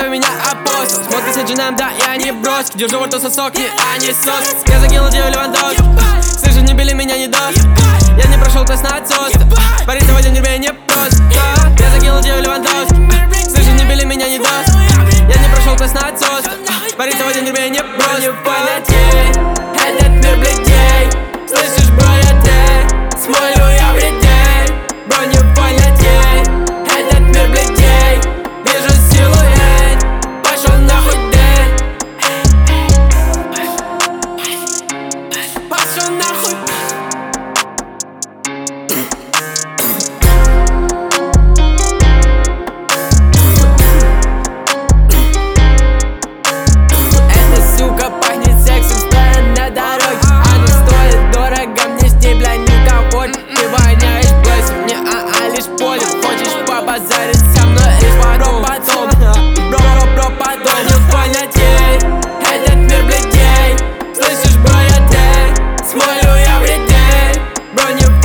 меня апостол. Смотри, сиджи нам, да, я не броски. Держу во рту сосок, не, а не сос. Я закинул деву Левандовски. Слышишь, не били меня, не доски. Я не прошел тест на отцовство. Парень сегодня не не просто. Я закинул деву Левандовски. Слышишь, не били меня, не доски. Я не прошел тест на отцовство. Парень сегодня не не просто. Полетей, этот мир бледей. Слышишь, бро, я ты, смолю я вредей. Бро, не полетей, этот мир бледей. Вижу силуэт, пошел нахуй день. Пошел нахуй. Эта сука пахнет сексом, стоя на дороге. Она стоит дорого, мне с ней, бля, некомфортно. Ты воняешь блэсом, не лишь полем. Хочешь побазарить со мной, лишь потом. Бро, потом не понятей. Этот мир бледей. Слышишь, бро, я ты, смолю я вредей. Бро, не